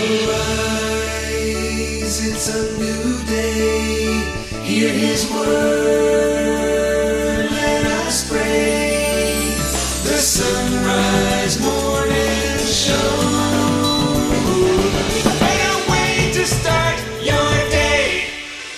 Arise, it's a new day. Hear his word, let us pray. The Sunrise Morning Show. Better way to start your day.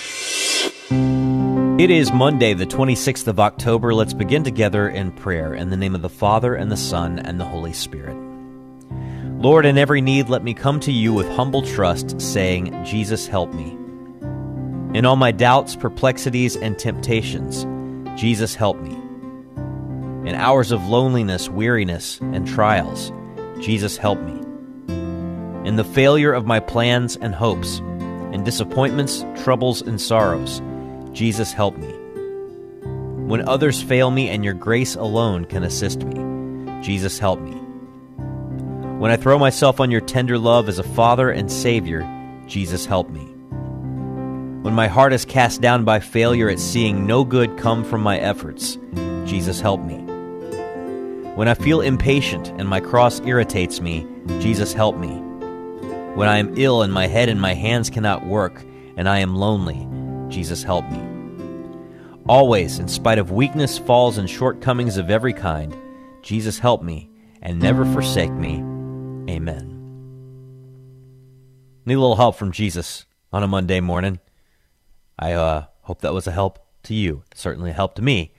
It is Monday, the 26th of October. Let's begin together in prayer in the name of the Father, and the Son, and the Holy Spirit. Lord, in every need, let me come to you with humble trust, saying, Jesus, help me. In all my doubts, perplexities, and temptations, Jesus, help me. In hours of loneliness, weariness, and trials, Jesus, help me. In the failure of my plans and hopes, in disappointments, troubles, and sorrows, Jesus, help me. When others fail me and your grace alone can assist me, Jesus, help me. When I throw myself on your tender love as a Father and Savior, Jesus, help me. When my heart is cast down by failure at seeing no good come from my efforts, Jesus, help me. When I feel impatient and my cross irritates me, Jesus, help me. When I am ill and my head and my hands cannot work, and I am lonely, Jesus, help me. Always, in spite of weakness, falls, and shortcomings of every kind, Jesus, help me, and never forsake me. Amen. Need a little help from Jesus on a Monday morning. I hope that was a help to you. Certainly a help to me.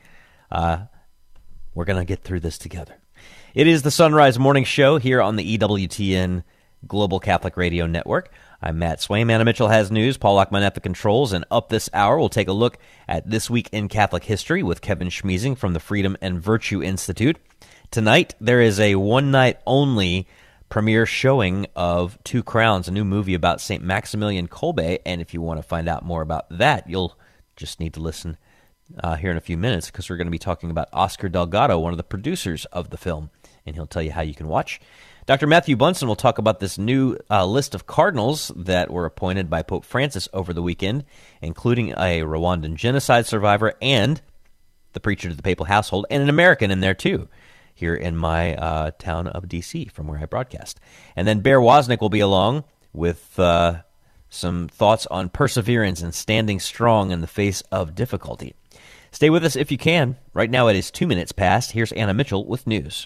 We're going to get through this together. It is the Sunrise Morning Show here on the EWTN Global Catholic Radio Network. I'm Matt Swaim. Anna Mitchell has news. Paul Lockman at the controls. And up this hour, we'll take a look at This Week in Catholic History with Kevin Schmiesing from the Freedom and Virtue Institute. Tonight, there is a one-night-only premiere showing of Two Crowns, a new movie about St. Maximilian Kolbe, and if you want to find out more about that, you'll just need to listen here in a few minutes, because we're going to be talking about Oscar Delgado, one of the producers of the film, and he'll tell you how you can watch. Dr. Matthew Bunson will talk about this new list of cardinals that were appointed by Pope Francis over the weekend, including a Rwandan genocide survivor and the preacher to the papal household, and an American in there too, here in my town of D.C., from where I broadcast. And then Bear Wozniak will be along with some thoughts on perseverance and standing strong in the face of difficulty. Stay with us if you can. Right now it is 2 minutes past. Here's Anna Mitchell with news.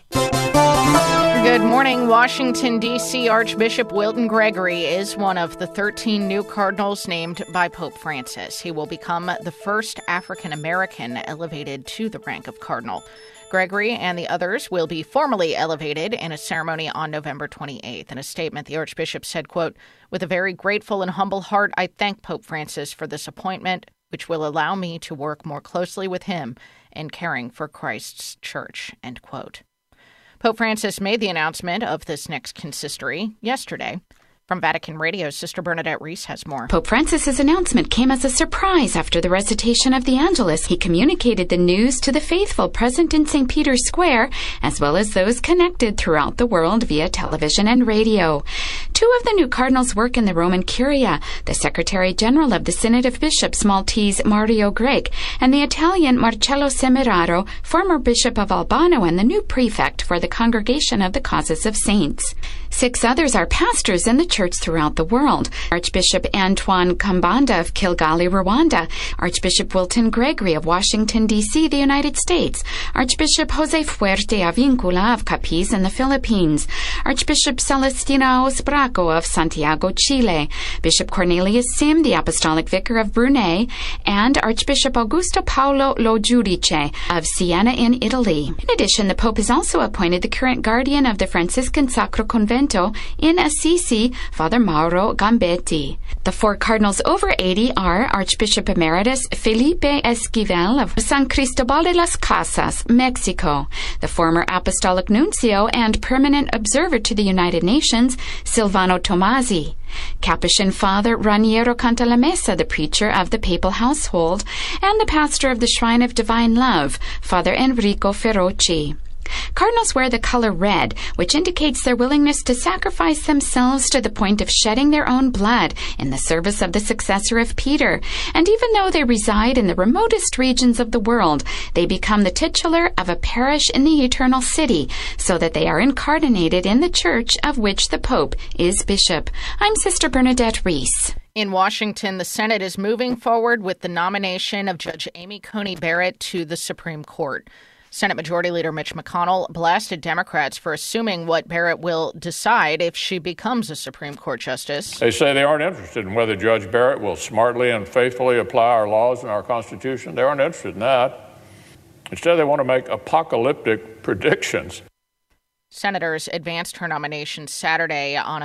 Good morning. Washington, D.C. Archbishop Wilton Gregory is one of the 13 new cardinals named by Pope Francis. He will become the first African-American elevated to the rank of cardinal. Gregory and the others will be formally elevated in a ceremony on November 28th. In a statement, the Archbishop said, quote, "With a very grateful and humble heart, I thank Pope Francis for this appointment, which will allow me to work more closely with him in caring for Christ's church," end quote. Pope Francis made the announcement of this next consistory yesterday. From Vatican Radio, Sister Bernadette Reese has more. Pope Francis's announcement came as a surprise after the recitation of the Angelus. He communicated the news to the faithful present in St. Peter's Square, as well as those connected throughout the world via television and radio. Two of the new cardinals work in the Roman Curia, the Secretary General of the Synod of Bishops, Maltese Mario Grech, and the Italian Marcello Semeraro, former Bishop of Albano and the new prefect for the Congregation of the Causes of Saints. 6 others are pastors in the church throughout the world. Archbishop Antoine Kambanda of Kigali, Rwanda, Archbishop Wilton Gregory of Washington, D.C., the United States, Archbishop Jose Fuerte Avincula of Capiz in the Philippines, Archbishop Celestina Osbraco of Santiago, Chile, Bishop Cornelius Sim, the Apostolic Vicar of Brunei, and Archbishop Augusto Paolo Lo Giudice of Siena in Italy. In addition, the Pope has also appointed the current guardian of the Franciscan Sacro Convento in Assisi, Father Mauro Gambetti. The 4 cardinals over 80 are Archbishop Emeritus Felipe Esquivel of San Cristobal de las Casas, Mexico, the former Apostolic Nuncio and Permanent Observer to the United Nations, Silvano Tomasi, Capuchin Father Raniero Cantalamessa, the preacher of the papal household, and the pastor of the Shrine of Divine Love, Father Enrico Ferrocci. Cardinals wear the color red, which indicates their willingness to sacrifice themselves to the point of shedding their own blood in the service of the successor of Peter. And even though they reside in the remotest regions of the world, they become the titular of a parish in the eternal city, so that they are incarnated in the church of which the Pope is bishop. I'm Sister Bernadette Reese. In Washington, the Senate is moving forward with the nomination of Judge Amy Coney Barrett to the Supreme Court. Senate Majority Leader Mitch McConnell blasted Democrats for assuming what Barrett will decide if she becomes a Supreme Court justice. They say they aren't interested in whether Judge Barrett will smartly and faithfully apply our laws and our Constitution. They aren't interested in that. Instead, they want to make apocalyptic predictions. Senators advanced her nomination Saturday on a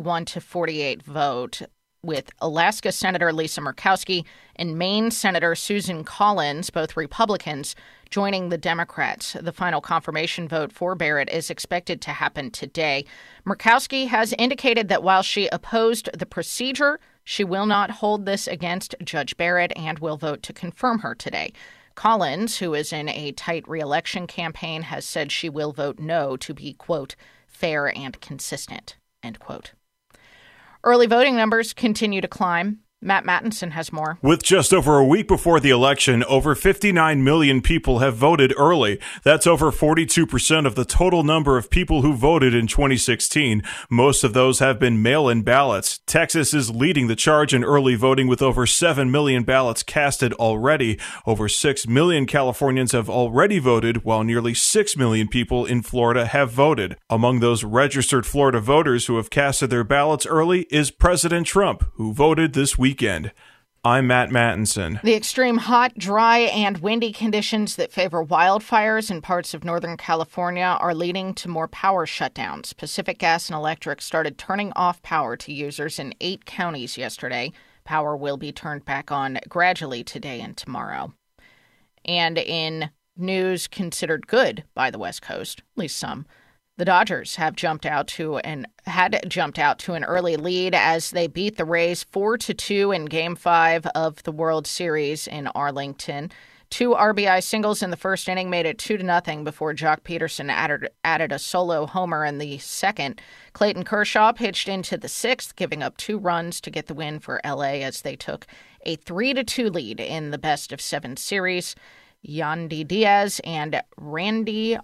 51-48 vote, with Alaska Senator Lisa Murkowski and Maine Senator Susan Collins, both Republicans, joining the Democrats. The final confirmation vote for Barrett is expected to happen today. Murkowski has indicated that while she opposed the procedure, she will not hold this against Judge Barrett and will vote to confirm her today. Collins, who is in a tight re-election campaign, has said she will vote no to be, quote, fair and consistent, end quote. Early voting numbers continue to climb. Matt Mattinson has more. With just over a week before the election, over 59 million people have voted early. That's over 42% of the total number of people who voted in 2016. Most of those have been mail-in ballots. Texas is leading the charge in early voting with over 7 million ballots casted already. Over 6 million Californians have already voted, while nearly 6 million people in Florida have voted. Among those registered Florida voters who have casted their ballots early is President Trump, who voted this weekend. I'm Matt Mattinson. The extreme hot, dry, and windy conditions that favor wildfires in parts of Northern California are leading to more power shutdowns. Pacific Gas and Electric started turning off power to users in 8 counties yesterday. Power will be turned back on gradually today and tomorrow. And in news considered good by the West Coast, at least some, the Dodgers had jumped out to an early lead as they beat the Rays 4-2 in Game 5 of the World Series in Arlington. 2 RBI singles in the first inning made it 2-0 before Jock Peterson added a solo homer in the second. Clayton Kershaw pitched into the 6th, giving up 2 runs to get the win for LA as they took a 3-2 lead in the best-of-7 series. Yandy Diaz and Randy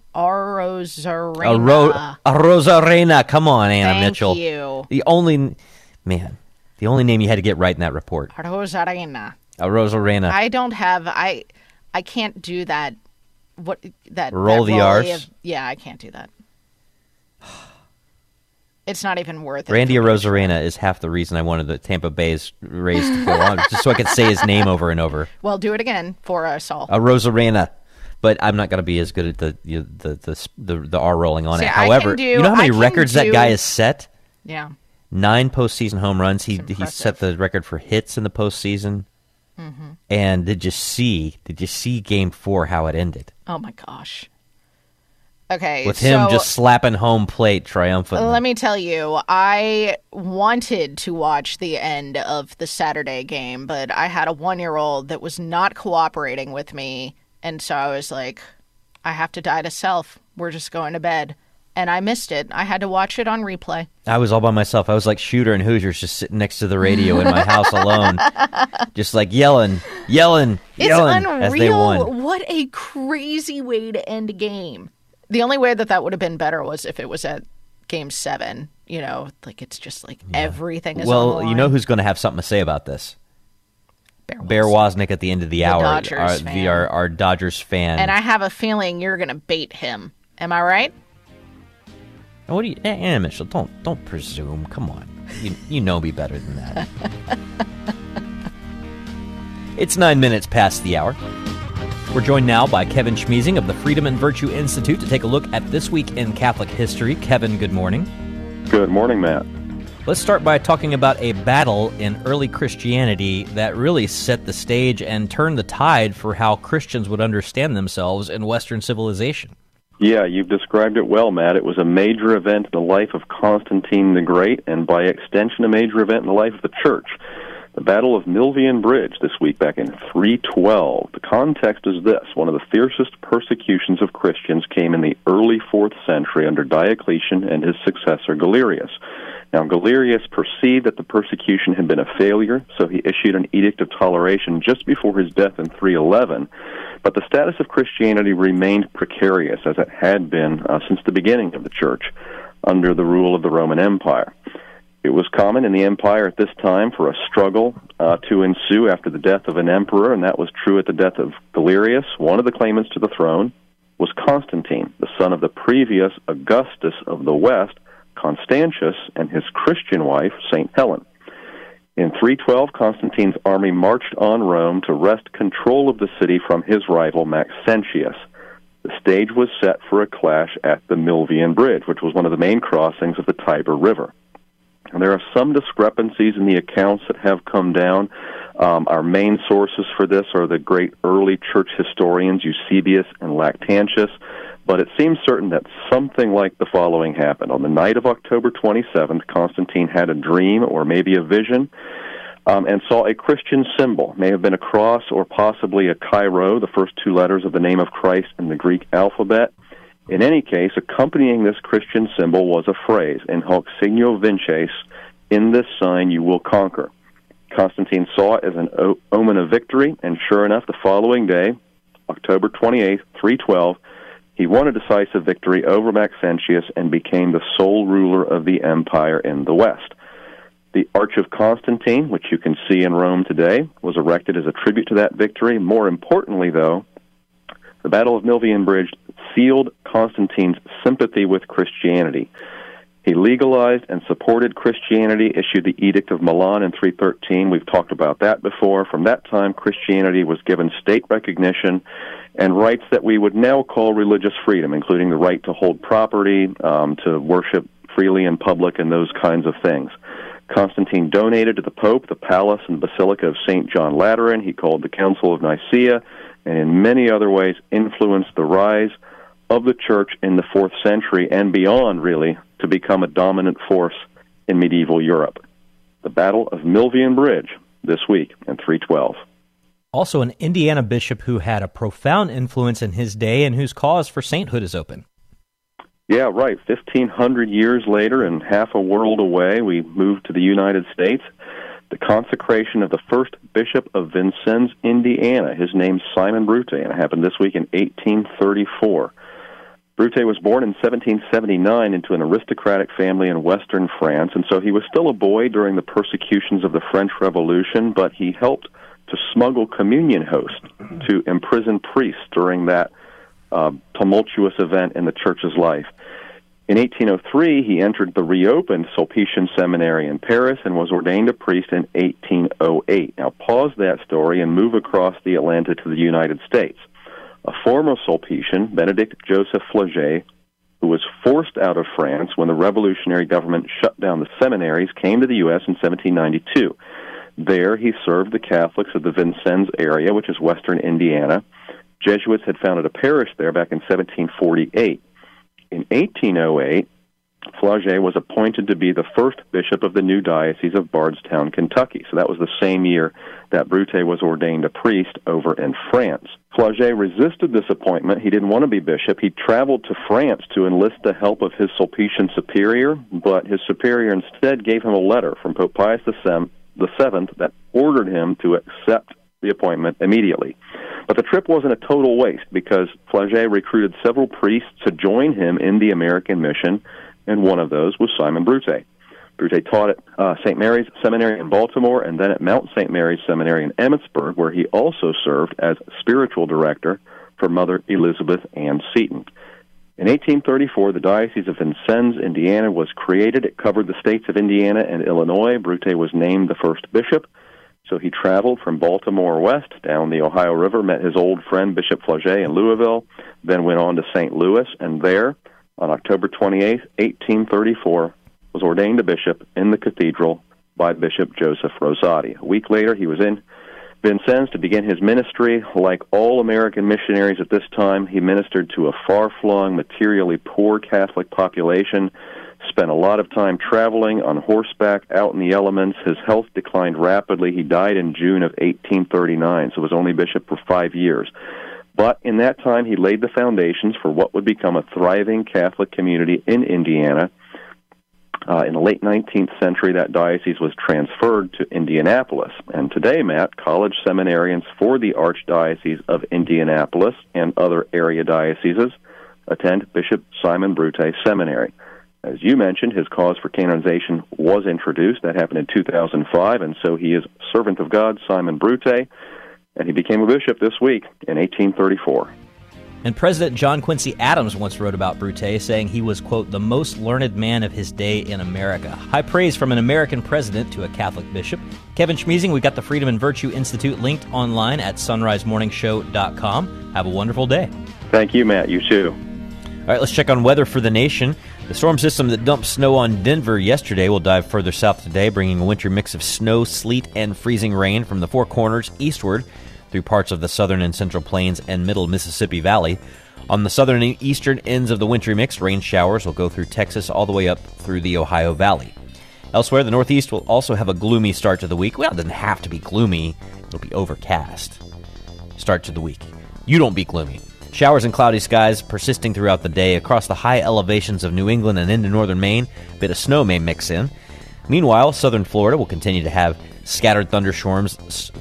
Arozarena. Arozarena. Come on, Anna Mitchell. Thank you. The only name you had to get right in that report. Arozarena. Arozarena. I can't do that. Roll the R's? Yeah, I can't do that. It's not even worth it. Randy Arozarena is half the reason I wanted the Tampa Bay's Rays to go on, just so I could say his name over and over. Well, do it again for us all. Arozarena. But I'm not going to be as good at the R rolling on it. However, you know how many records that guy has set? Yeah. 9 postseason home runs. He set the record for hits in the postseason. Mm-hmm. And did you see Game 4 how it ended? Oh my gosh. Okay, with him just slapping home plate triumphantly. Let me tell you, I wanted to watch the end of the Saturday game, but I had a 1-year-old that was not cooperating with me, and so I was like, I have to die to self. We're just going to bed. And I missed it. I had to watch it on replay. I was all by myself. I was like Shooter and Hoosiers, just sitting next to the radio in my house alone, just like yelling it's unreal. As they won. What a crazy way to end a game. The only way that would have been better was if it was at Game 7. You know, like it's just like everything is on the line. You know who's going to have something to say about this? Bear Wozniak at the end of the hour. Our Dodgers fan. And I have a feeling you're going to bait him. Am I right? What do you, Anna Mitchell? Don't presume. Come on, you know me better than that. It's 9 minutes past the hour. We're joined now by Kevin Schmiesing of the Freedom and Virtue Institute to take a look at This Week in Catholic History. Kevin, good morning. Good morning, Matt. Let's start by talking about a battle in early Christianity that really set the stage and turned the tide for how Christians would understand themselves in Western civilization. Yeah, you've described it well, Matt. It was a major event in the life of Constantine the Great, and by extension, a major event in the life of the Church. The Battle of Milvian Bridge this week back in 312. The context is this. One of the fiercest persecutions of Christians came in the early 4th century under Diocletian and his successor Galerius. Now, Galerius perceived that the persecution had been a failure, so he issued an edict of toleration just before his death in 311. But the status of Christianity remained precarious, as it had been since the beginning of the Church, under the rule of the Roman Empire. It was common in the empire at this time for a struggle to ensue after the death of an emperor, and that was true at the death of Galerius. One of the claimants to the throne was Constantine, the son of the previous Augustus of the West, Constantius, and his Christian wife, St. Helen. In 312, Constantine's army marched on Rome to wrest control of the city from his rival Maxentius. The stage was set for a clash at the Milvian Bridge, which was one of the main crossings of the Tiber River. And there are some discrepancies in the accounts that have come down. Our main sources for this are the great early church historians, Eusebius and Lactantius, but it seems certain that something like the following happened. On the night of October 27th, Constantine had a dream or maybe a vision and saw a Christian symbol. May have been a cross or possibly a Chi-Rho, the first two letters of the name of Christ in the Greek alphabet. In any case, accompanying this Christian symbol was a phrase, in hoc signo vinces, in this sign you will conquer. Constantine saw it as an omen of victory, and sure enough, the following day, October 28th, 312, he won a decisive victory over Maxentius and became the sole ruler of the empire in the West. The Arch of Constantine, which you can see in Rome today, was erected as a tribute to that victory. More importantly, though, the Battle of Milvian Bridge sealed Constantine's sympathy with Christianity. He legalized and supported Christianity, issued the Edict of Milan in 313. We've talked about that before. From that time, Christianity was given state recognition and rights that we would now call religious freedom, including the right to hold property, to worship freely in public, and those kinds of things. Constantine donated to the Pope the palace and basilica of St. John Lateran. He called the Council of Nicaea, and in many other ways influenced the rise of the Church in the 4th century and beyond, really, to become a dominant force in medieval Europe. The Battle of Milvian Bridge this week in 312. Also an Indiana bishop who had a profound influence in his day and whose cause for sainthood is open. Yeah, right. 1,500 years later and half a world away, we moved to the United States. The consecration of the first bishop of Vincennes, Indiana. His name's Simon Brute, and it happened this week in 1834. Brute was born in 1779 into an aristocratic family in western France, and so he was still a boy during the persecutions of the French Revolution, but he helped to smuggle communion hosts to imprison priests during that tumultuous event in the church's life. In 1803, he entered the reopened Sulpician Seminary in Paris and was ordained a priest in 1808. Now, pause that story and move across the Atlantic to the United States. A former Sulpician, Benedict Joseph Flaget, who was forced out of France when the revolutionary government shut down the seminaries, came to the U.S. in 1792. There, he served the Catholics of the Vincennes area, which is western Indiana. Jesuits had founded a parish there back in 1748. In 1808, Flaget was appointed to be the first bishop of the new diocese of Bardstown, Kentucky. So that was the same year that Brute was ordained a priest over in France. Flaget resisted this appointment. He didn't want to be bishop. He traveled to France to enlist the help of his Sulpician superior, but his superior instead gave him a letter from Pope Pius VII that ordered him to accept the appointment immediately. But the trip wasn't a total waste because Flaget recruited several priests to join him in the American mission, and one of those was Simon Brute. Brute taught at St. Mary's Seminary in Baltimore and then at Mount St. Mary's Seminary in Emmitsburg, where he also served as spiritual director for Mother Elizabeth Ann Seton. In 1834, the Diocese of Vincennes, Indiana, was created. It covered the states of Indiana and Illinois. Brute was named the first bishop. So he traveled from Baltimore west down the Ohio River, met his old friend Bishop Flaget in Louisville, then went on to St. Louis, and there, on October 28, 1834, was ordained a bishop in the cathedral by Bishop Joseph Rosati. A week later, he was in Vincennes to begin his ministry. Like all American missionaries at this time, he ministered to a far-flung, materially poor Catholic population, spent a lot of time traveling on horseback out in the elements. His health declined rapidly. He died in June of 1839, so was only bishop for 5 years. But in that time, he laid the foundations for what would become a thriving Catholic community in Indiana. In the late 19th century, that diocese was transferred to Indianapolis. And today, Matt, college seminarians for the Archdiocese of Indianapolis and other area dioceses attend Bishop Simon Brute Seminary. As you mentioned, his cause for canonization was introduced. That happened in 2005, and so he is servant of God, Simon Brute, and he became a bishop this week in 1834. And President John Quincy Adams once wrote about Brute, saying he was, quote, the most learned man of his day in America. High praise from an American president to a Catholic bishop. Kevin Schmeezing, we've got the Freedom and Virtue Institute linked online at sunrisemorningshow.com. Have a wonderful day. Thank you, Matt. You too. All right, let's check on weather for the nation. The storm system that dumped snow on Denver yesterday will dive further south today, bringing a wintry mix of snow, sleet, and freezing rain from the Four Corners eastward through parts of the southern and central plains and middle Mississippi Valley. On the southern and eastern ends of the wintry mix, rain showers will go through Texas all the way up through the Ohio Valley. Elsewhere, the Northeast will also have a gloomy start to the week. Well, it doesn't have to be gloomy. It'll be overcast. Start to the week. You don't be gloomy. Showers and cloudy skies persisting throughout the day across the high elevations of New England and into northern Maine. A bit of snow may mix in. Meanwhile, southern Florida will continue to have scattered thunderstorms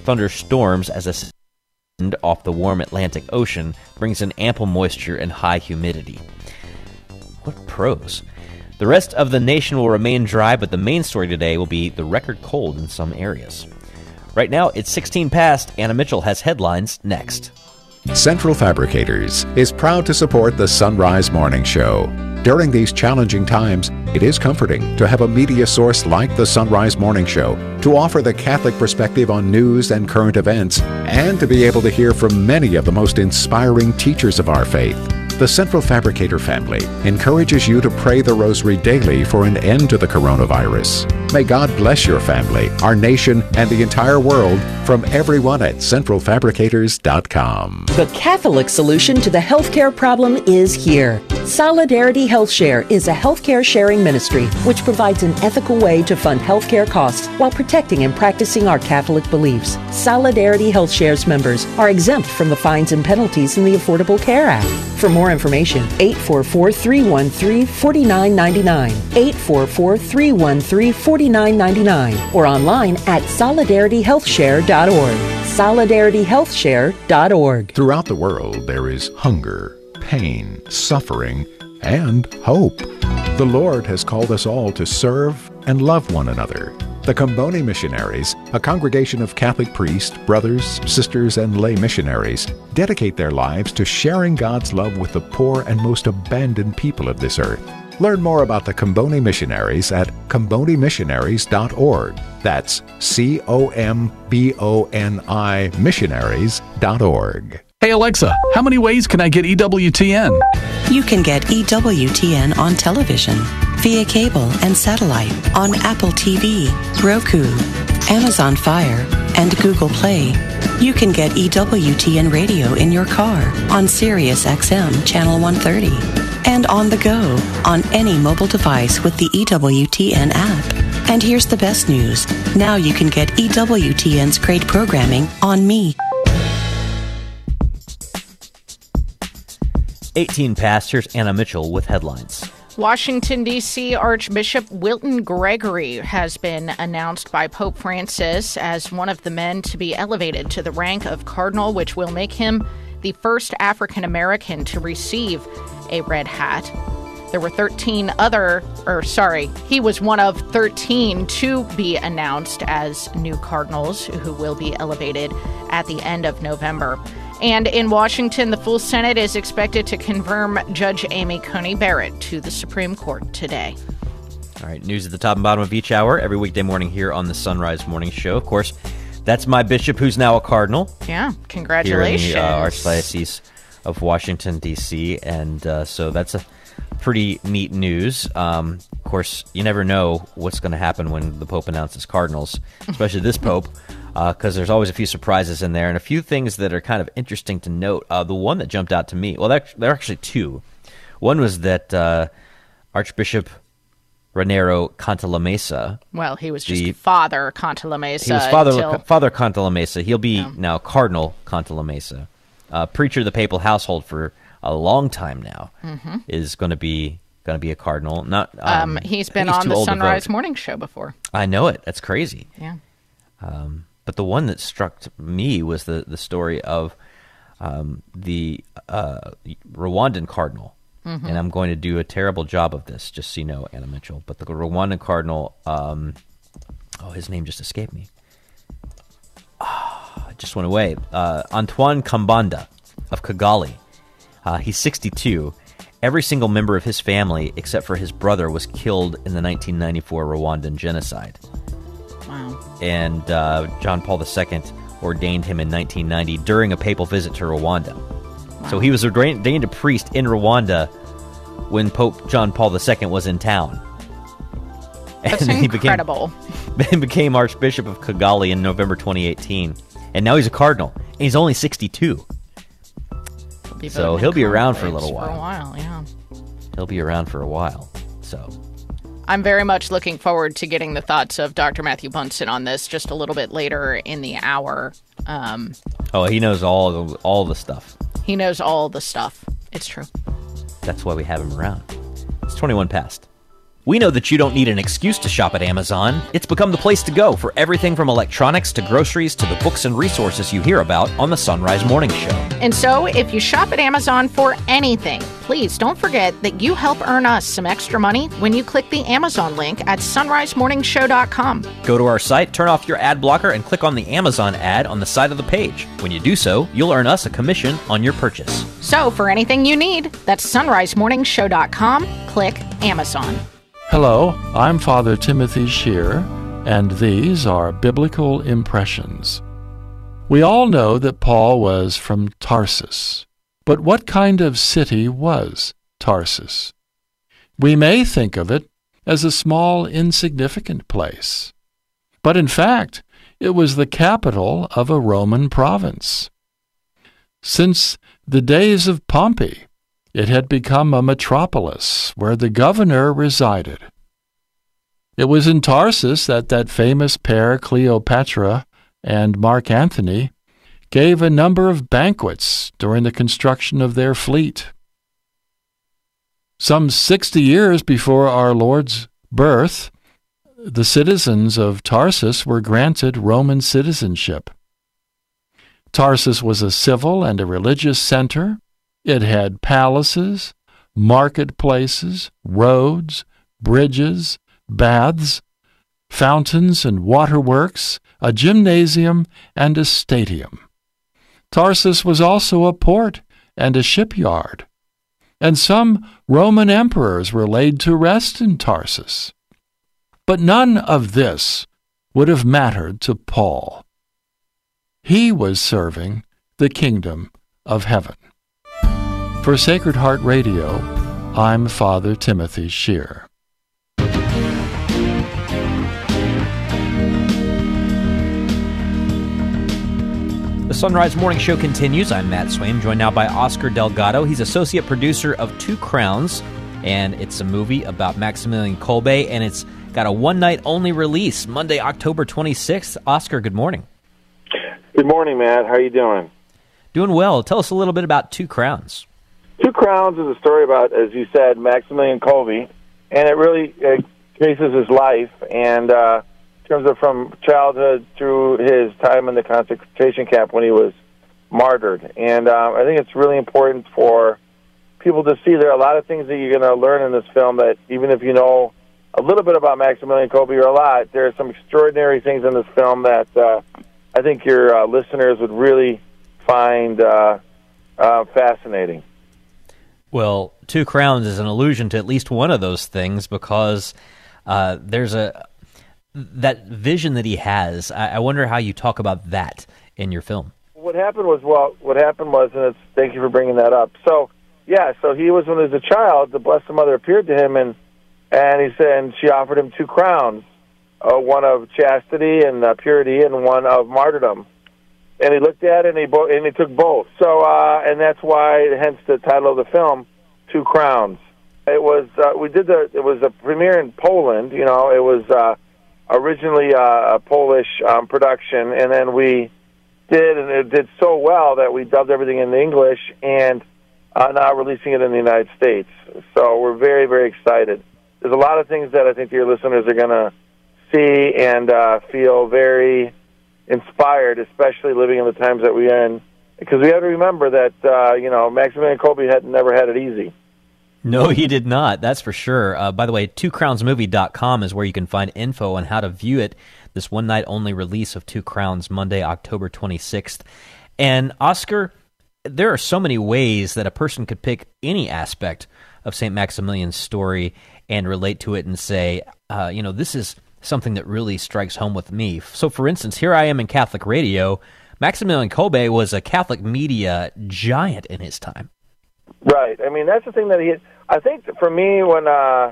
as a off the warm Atlantic Ocean brings in ample moisture and high humidity. What pros? The rest of the nation will remain dry, but the main story today will be the record cold in some areas. Right now, it's 16 past. Anna Mitchell has headlines next. Central Fabricators is proud to support the Sunrise Morning Show. During these challenging times, it is comforting to have a media source like the Sunrise Morning Show to offer the Catholic perspective on news and current events, and to be able to hear from many of the most inspiring teachers of our faith. The Central Fabricator family encourages you to pray the Rosary daily for an end to the coronavirus. May God bless your family, our nation, and the entire world from everyone at centralfabricators.com. The Catholic solution to the healthcare problem is here. Solidarity Health Share is a healthcare sharing ministry which provides an ethical way to fund healthcare costs while protecting and practicing our Catholic beliefs. Solidarity Health Share's members are exempt from the fines and penalties in the Affordable Care Act. For more information, 844-313-4999, 844-313-4999, or online at solidarityhealthshare.org. solidarityhealthshare.org. Throughout the world, there is hunger, pain, suffering, and hope. The Lord has called us all to serve and love one another. The Comboni Missionaries, a congregation of Catholic priests, brothers, sisters, and lay missionaries, dedicate their lives to sharing God's love with the poor and most abandoned people of this earth. Learn more about the Comboni Missionaries at combonimissionaries.org. That's COMBONI missionaries.org. Hey Alexa, how many ways can I get EWTN? You can get EWTN on television, via cable and satellite, on Apple TV, Roku, Amazon Fire, and Google Play. You can get EWTN radio in your car on Sirius XM Channel 130, and on the go on any mobile device with the EWTN app. And here's the best news. Now you can get EWTN's great programming on Me. 18 past. Here's Anna Mitchell with headlines. Washington, D.C. Archbishop Wilton Gregory has been announced by Pope Francis as one of the men to be elevated to the rank of cardinal, which will make him the first African American to receive a red hat. There were he was one of 13 to be announced as new cardinals who will be elevated at the end of November. And in Washington, the full Senate is expected to confirm Judge Amy Coney Barrett to the Supreme Court today. All right, news at the top and bottom of each hour, every weekday morning here on the Sunrise Morning Show. Of course, that's my bishop, who's now a cardinal. Yeah, congratulations. Here in the Archdiocese of Washington, D.C., and so that's a pretty neat news. Of course, you never know what's going to happen when the Pope announces cardinals, especially this Pope, because there's always a few surprises in there and a few things that are kind of interesting to note. The one that jumped out to me, well, there are actually two. One was that Archbishop Raniero Cantalamessa. Well, he was just Father Cantalamessa. He was Father Cantalamessa. He'll be now Cardinal Cantalamessa. Preacher of the papal household for a long time now is going to be a cardinal. Not he's been on the Sunrise Morning Show before. I know it. That's crazy. Yeah. But the one that struck me was the story of the Rwandan cardinal. And I'm going to do a terrible job of this, just so you know, Anna Mitchell. But the Rwandan cardinal, his name just escaped me. It just went away. Antoine Kambanda of Kigali. He's 62. Every single member of his family, except for his brother, was killed in the 1994 Rwandan genocide. Wow. And John Paul II ordained him in 1990 during a papal visit to Rwanda. Wow. So he was ordained a priest in Rwanda when Pope John Paul II was in town. That's incredible. He became Archbishop of Kigali in November 2018. And now he's a cardinal. And he's only 62. So he'll be around for a little while. For a while, yeah. He'll be around for a while. So I'm very much looking forward to getting the thoughts of Dr. Matthew Bunson on this just a little bit later in the hour. He knows all the stuff. He knows all the stuff. It's true. That's why we have him around. It's 21 past. We know that you don't need an excuse to shop at Amazon. It's become the place to go for everything from electronics to groceries to the books and resources you hear about on the Sunrise Morning Show. And so, if you shop at Amazon for anything, please don't forget that you help earn us some extra money when you click the Amazon link at sunrisemorningshow.com. Go to our site, turn off your ad blocker, and click on the Amazon ad on the side of the page. When you do so, you'll earn us a commission on your purchase. So, for anything you need, that's sunrisemorningshow.com. Click Amazon. Hello, I'm Father Timothy Shear, and these are Biblical Impressions. We all know that Paul was from Tarsus, but what kind of city was Tarsus? We may think of it as a small, insignificant place, but in fact, it was the capital of a Roman province. Since the days of Pompey, it had become a metropolis where the governor resided. It was in Tarsus that famous pair, Cleopatra and Mark Antony, gave a number of banquets during the construction of their fleet. Some 60 years before our Lord's birth, the citizens of Tarsus were granted Roman citizenship. Tarsus was a civil and a religious center. It had palaces, marketplaces, roads, bridges, baths, fountains and waterworks, a gymnasium, and a stadium. Tarsus was also a port and a shipyard, and some Roman emperors were laid to rest in Tarsus. But none of this would have mattered to Paul. He was serving the kingdom of heaven. For Sacred Heart Radio, I'm Father Timothy Shear. The Sunrise Morning Show continues. I'm Matt Swaim, joined now by Oscar Delgado. He's associate producer of Two Crowns, and it's a movie about Maximilian Kolbe, and it's got a one-night-only release, Monday, October 26th. Oscar, good morning. Good morning, Matt. How are you doing? Doing well. Tell us a little bit about Two Crowns. Two Crowns is a story about, as you said, Maximilian Kolbe, and it really traces his life, and in terms of from childhood through his time in the concentration camp when he was martyred. And I think it's really important for people to see there are a lot of things that you're going to learn in this film that even if you know a little bit about Maximilian Kolbe or a lot, there are some extraordinary things in this film that I think your listeners would really find fascinating. Well, Two Crowns is an allusion to at least one of those things because there's that vision that he has. I wonder how you talk about that in your film. What happened was, and thank you for bringing that up. So he was, when he was a child, the Blessed Mother appeared to him, and he said, and she offered him two crowns, one of chastity and purity, and one of martyrdom. And he looked at it, and he took both. So, and that's why, hence the title of the film, Two Crowns. It was it was a premiere in Poland. It was originally a Polish production, and then we did, and it did so well that we dubbed everything into English, and now releasing it in the United States. So we're very, very excited. There's a lot of things that I think your listeners are going to see and feel very inspired, especially living in the times that we're in, because we have to remember that Maximilian Kolbe never had it easy. No, he did not. That's for sure. By the way, twocrownsmovie.com is where you can find info on how to view it. This one-night-only release of Two Crowns, Monday, October 26th. And, Oscar, there are so many ways that a person could pick any aspect of St. Maximilian's story and relate to it and say, this is something that really strikes home with me. So, for instance, here I am in Catholic radio. Maximilian Kolbe was a Catholic media giant in his time. Right. I mean, that's the thing that I think for me, when I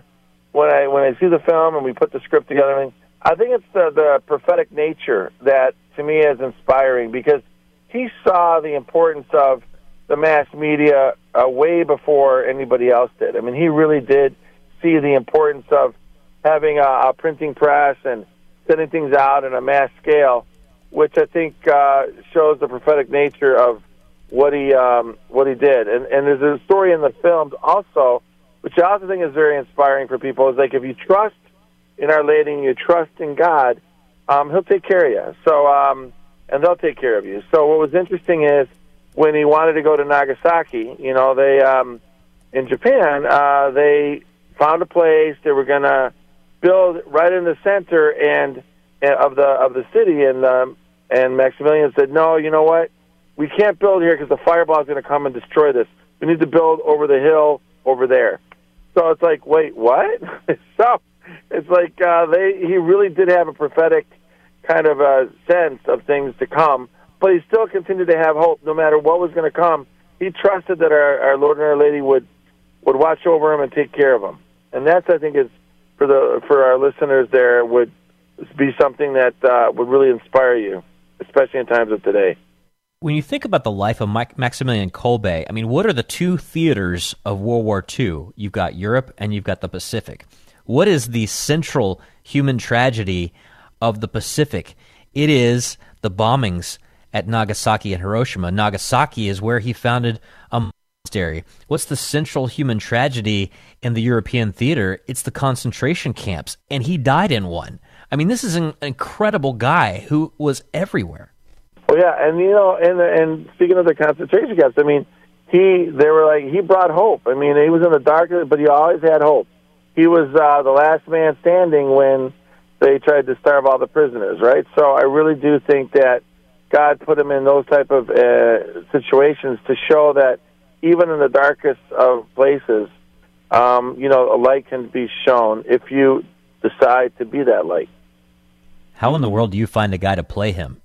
see the film and we put the script together, I think it's the prophetic nature that, to me, is inspiring, because he saw the importance of the mass media way before anybody else did. I mean, he really did see the importance of having a printing press and sending things out on a mass scale, which I think shows the prophetic nature of what he did. And there's a story in the film also, which I also think is very inspiring for people, is like, if you trust in Our Lady and you trust in God, he'll take care of you. So, and they'll take care of you. So what was interesting is when he wanted to go to Nagasaki, they in Japan, they found a place they were going to build right in the center of the city, and Maximilian said, no, you know what? We can't build here because the fireball is going to come and destroy this. We need to build over the hill over there. So it's like, wait, what? So it's like he really did have a prophetic kind of a sense of things to come, but he still continued to have hope no matter what was going to come. He trusted that our Lord and Our Lady would watch over him and take care of him. And that's, I think, is for our listeners there, would be something that would really inspire you, especially in times of today. When you think about the life of Maximilian Kolbe, I mean, what are the two theaters of World War II? You've got Europe and you've got the Pacific. What is the central human tragedy of the Pacific? It is the bombings at Nagasaki and Hiroshima. Nagasaki is where he founded a monastery. What's the central human tragedy in the European theater? It's the concentration camps, and he died in one. I mean, this is an incredible guy who was everywhere. Well, yeah, and and speaking of the concentration camps, I mean, he brought hope. I mean, he was in the darkness, but he always had hope. He was the last man standing when they tried to starve all the prisoners, right? So I really do think that God put him in those type of situations to show that even in the darkest of places, a light can be shown if you decide to be that light. How in the world do you find a guy to play him?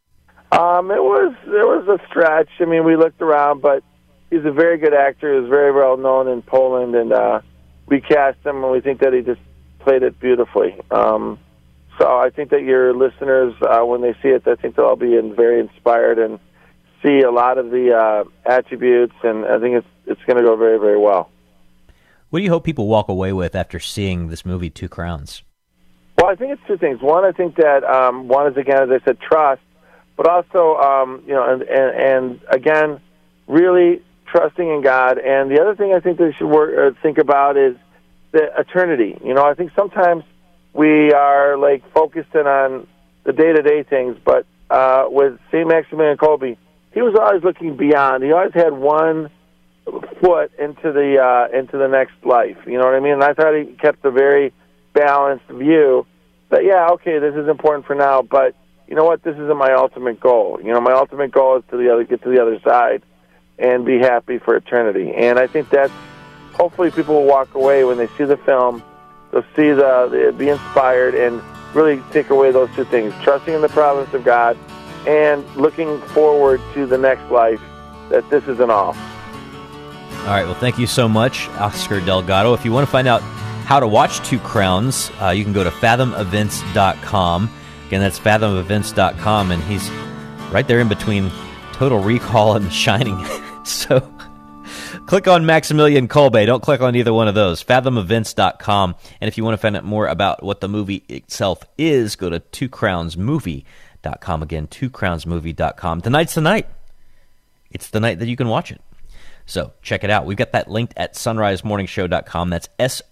It was a stretch. I mean, we looked around, but he's a very good actor. He's very well known in Poland, and we cast him, and we think that he just played it beautifully. So I think that your listeners, when they see it, I think they'll all be very inspired and see a lot of the attributes, and I think it's going to go very, very well. What do you hope people walk away with after seeing this movie, Two Crowns? Well, I think it's two things. One, I think that one is, again, as I said, trust, but also, and again, really trusting in God. And the other thing I think they should think about is the eternity. I think sometimes we are focused in on the day-to-day things, but with St. Maximilian Kolbe, he was always looking beyond. He always had one foot into the next life. You know what I mean? And I thought he kept a very balanced view that, yeah, okay, this is important for now, but you know what? This isn't my ultimate goal. My ultimate goal is to get to the other side and be happy for eternity. And I think that's, hopefully people will walk away when they see the film, they'll see be inspired and really take away those two things, trusting in the providence of God and looking forward to the next life, that this isn't all. All right, well, thank you so much, Oscar Delgado. If you want to find out how to watch Two Crowns, you can go to fathomevents.com. Again, that's fathomevents.com, and he's right there in between Total Recall and The Shining. So Click on Maximilian Kolbe. Don't click on either one of those. FathomEvents.com. And if you want to find out more about what the movie itself is, go to twocrownsmovie.com. Again, twocrownsmovie.com. Tonight's the night. It's the night that you can watch it. So check it out. We've got that linked at sonrisemorningshow.com. That's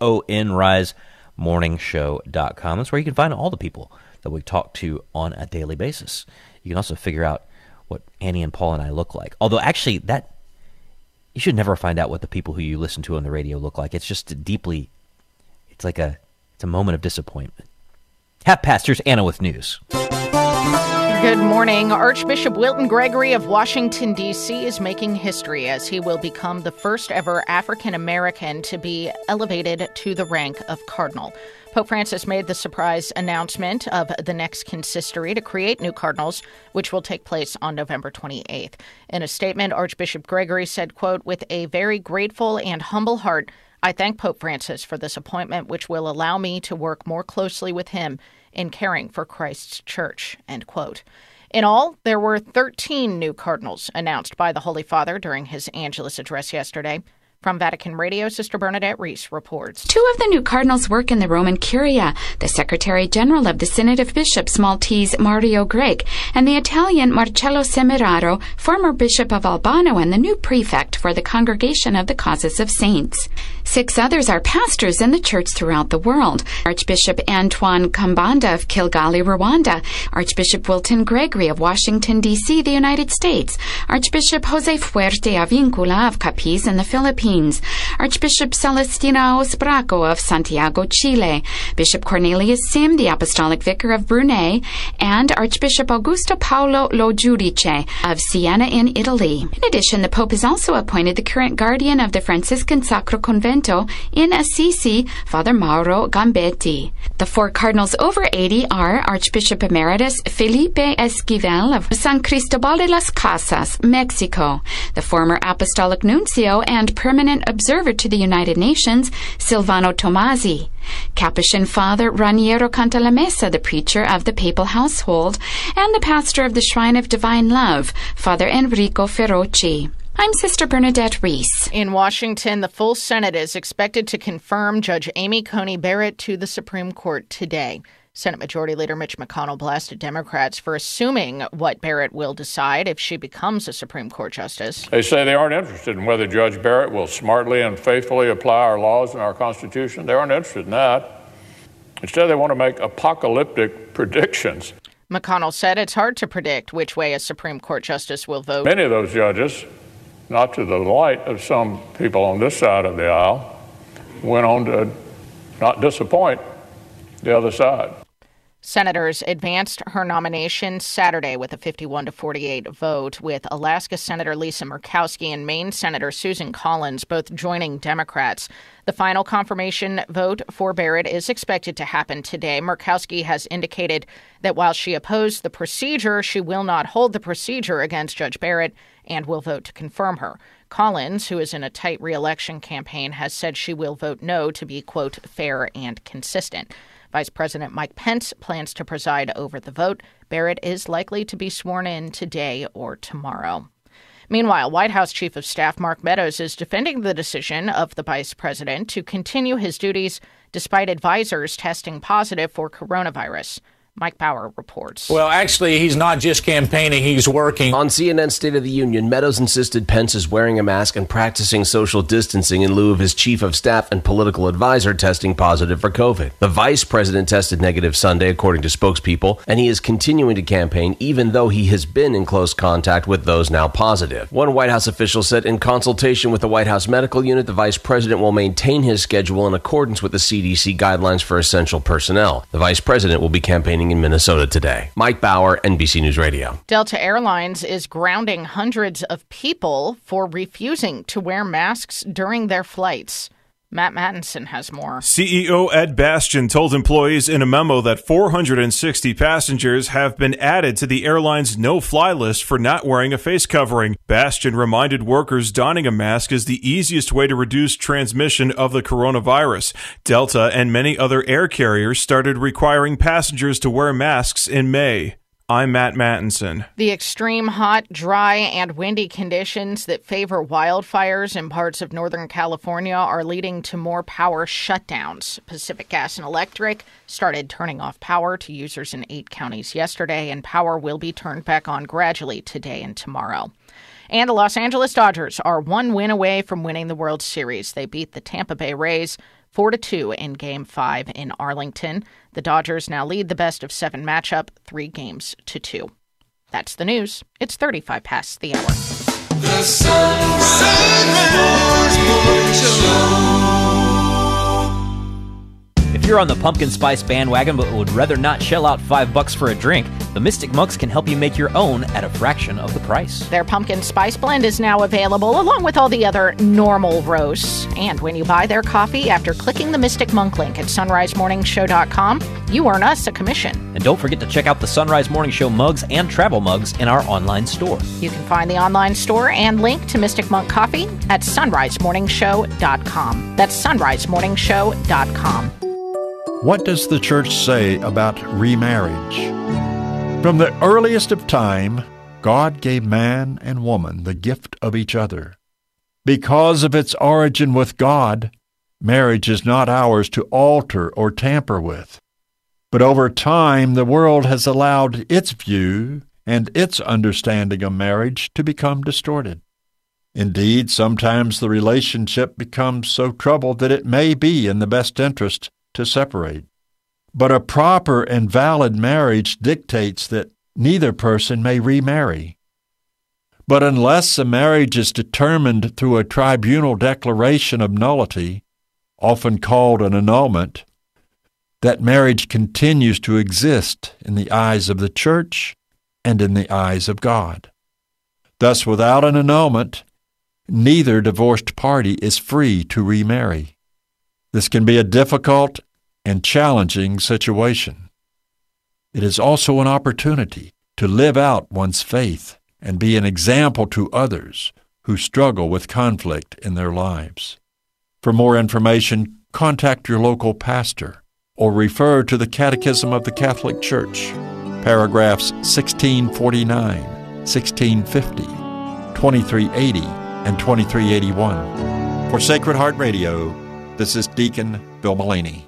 sonrisemorningshow.com. That's where you can find all the people that we talk to on a daily basis. You can also figure out what Annie and Paul and I look like. Although, actually, that you should never find out what the people who you listen to on the radio look like. It's just deeply, it's a moment of disappointment. Half Past, here's Anna with news. Good morning. Archbishop Wilton Gregory of Washington, D.C. is making history as he will become the first ever African American to be elevated to the rank of cardinal. Pope Francis made the surprise announcement of the next consistory to create new cardinals, which will take place on November 28th. In a statement, Archbishop Gregory said, quote, "With a very grateful and humble heart, I thank Pope Francis for this appointment, which will allow me to work more closely with him in caring for Christ's church," end quote. In all, there were 13 new cardinals announced by the Holy Father during his Angelus address yesterday. From Vatican Radio, Sister Bernadette Reese reports. 2 of the new cardinals work in the Roman Curia, the Secretary General of the Synod of Bishops, Maltese Mario Greg, and the Italian Marcello Semeraro, former Bishop of Albano and the new prefect for the Congregation of the Causes of Saints. 6 others are pastors in the church throughout the world. Archbishop Antoine Kambanda of Kigali, Rwanda, Archbishop Wilton Gregory of Washington, D.C., the United States, Archbishop Jose Fuerte Avincula of Capiz in the Philippines, Archbishop Celestina Osbraco of Santiago, Chile, Bishop Cornelius Sim, the Apostolic Vicar of Brunei, and Archbishop Augusto Paolo Lo Giudice of Siena in Italy. In addition, the Pope has also appointed the current guardian of the Franciscan Sacro Convento in Assisi, Father Mauro Gambetti. The 4 cardinals over 80 are Archbishop Emeritus Felipe Esquivel of San Cristobal de las Casas, Mexico, the former Apostolic Nuncio and permanent observer to the United Nations, Silvano Tomasi, Capuchin Father Raniero Cantalamessa, the preacher of the papal household, and the pastor of the Shrine of Divine Love, Father Enrico Ferrocci. I'm Sister Bernadette Reese. In Washington, the full Senate is expected to confirm Judge Amy Coney Barrett to the Supreme Court today. Senate Majority Leader Mitch McConnell blasted Democrats for assuming what Barrett will decide if she becomes a Supreme Court justice. They say they aren't interested in whether Judge Barrett will smartly and faithfully apply our laws and our Constitution. They aren't interested in that. Instead, they want to make apocalyptic predictions. McConnell said it's hard to predict which way a Supreme Court justice will vote. Many of those judges, not to the delight of some people on this side of the aisle, went on to not disappoint the other side. Senators advanced her nomination Saturday with a 51-48 vote, with Alaska Senator Lisa Murkowski and Maine Senator Susan Collins both joining Democrats. The final confirmation vote for Barrett is expected to happen today. Murkowski has indicated that while she opposed the procedure, she will not hold the procedure against Judge Barrett and will vote to confirm her. Collins, who is in a tight re-election campaign, has said she will vote no to be, quote, fair and consistent. Vice President Mike Pence plans to preside over the vote. Barrett is likely to be sworn in today or tomorrow. Meanwhile, White House Chief of Staff Mark Meadows is defending the decision of the vice president to continue his duties despite advisors testing positive for coronavirus. Mike Bauer reports. Well, actually, he's not just campaigning, he's working. On CNN's State of the Union, Meadows insisted Pence is wearing a mask and practicing social distancing in lieu of his chief of staff and political advisor testing positive for COVID. The vice president tested negative Sunday, according to spokespeople, and he is continuing to campaign even though he has been in close contact with those now positive. One White House official said in consultation with the White House medical unit, the vice president will maintain his schedule in accordance with the CDC guidelines for essential personnel. The vice president will be campaigning in Minnesota today. Mike Bauer, NBC News Radio. Delta Airlines is grounding hundreds of people for refusing to wear masks during their flights. Matt Mattinson has more. CEO Ed Bastian told employees in a memo that 460 passengers have been added to the airline's no-fly list for not wearing a face covering. Bastian reminded workers donning a mask is the easiest way to reduce transmission of the coronavirus. Delta and many other air carriers started requiring passengers to wear masks in May. I'm Matt Mattinson. The extreme hot, dry, and windy conditions that favor wildfires in parts of Northern California are leading to more power shutdowns. Pacific Gas and Electric started turning off power to users in 8 counties yesterday, and power will be turned back on gradually today and tomorrow. And the Los Angeles Dodgers are 1 win away from winning the World Series. They beat the Tampa Bay Rays 4-2 in Game 5 in Arlington. The Dodgers now lead the best-of-7 matchup 3-2. That's the news. It's 35 past the hour. The Sunrise Morning Show. If you're on the pumpkin spice bandwagon but would rather not shell out $5 for a drink, the Mystic Monks can help you make your own at a fraction of the price. Their pumpkin spice blend is now available along with all the other normal roasts. And when you buy their coffee after clicking the Mystic Monk link at sunrisemorningshow.com, you earn us a commission. And don't forget to check out the Sunrise Morning Show mugs and travel mugs in our online store. You can find the online store and link to Mystic Monk Coffee at sunrisemorningshow.com. That's sunrisemorningshow.com. What does the church say about remarriage? From the earliest of time, God gave man and woman the gift of each other. Because of its origin with God, marriage is not ours to alter or tamper with. But over time, the world has allowed its view and its understanding of marriage to become distorted. Indeed, sometimes the relationship becomes so troubled that it may be in the best interest to separate. But a proper and valid marriage dictates that neither person may remarry. But unless a marriage is determined through a tribunal declaration of nullity, often called an annulment, that marriage continues to exist in the eyes of the church and in the eyes of God. Thus, without an annulment, neither divorced party is free to remarry. This can be a difficult and challenging situation. It is also an opportunity to live out one's faith and be an example to others who struggle with conflict in their lives. For more information, contact your local pastor or refer to the Catechism of the Catholic Church, paragraphs 1649, 1650, 2380, and 2381. For Sacred Heart Radio, this is Deacon Bill Mullaney.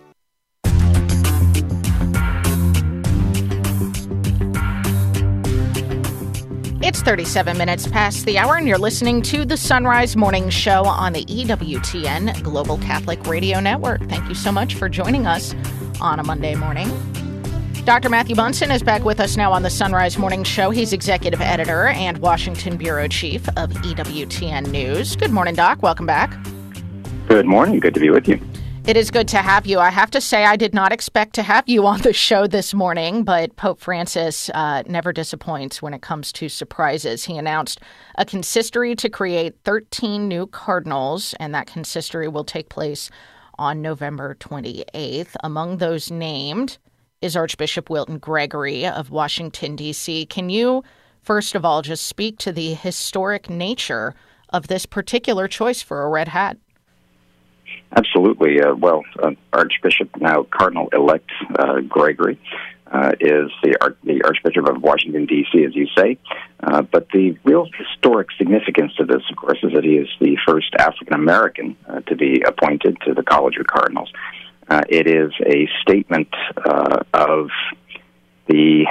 It's 37 minutes past the hour, and you're listening to the Sunrise Morning Show on the EWTN Global Catholic Radio Network. Thank you so much for joining us on a Monday morning. Dr. Matthew Bunson is back with us now on the Sunrise Morning Show. He's executive editor and Washington bureau chief of EWTN News. Good morning, Doc. Welcome back. Good morning. Good to be with you. It is good to have you. I have to say I did not expect to have you on the show this morning, but Pope Francis never disappoints when it comes to surprises. He announced a consistory to create 13 new cardinals, and that consistory will take place on November 28th. Among those named is Archbishop Wilton Gregory of Washington, D.C. Can you, first of all, just speak to the historic nature of this particular choice for a red hat? Absolutely. Archbishop, now Cardinal-elect Gregory, is the Archbishop of Washington, D.C., as you say. But the real historic significance to this, of course, is that he is the first African-American to be appointed to the College of Cardinals. It is a statement of the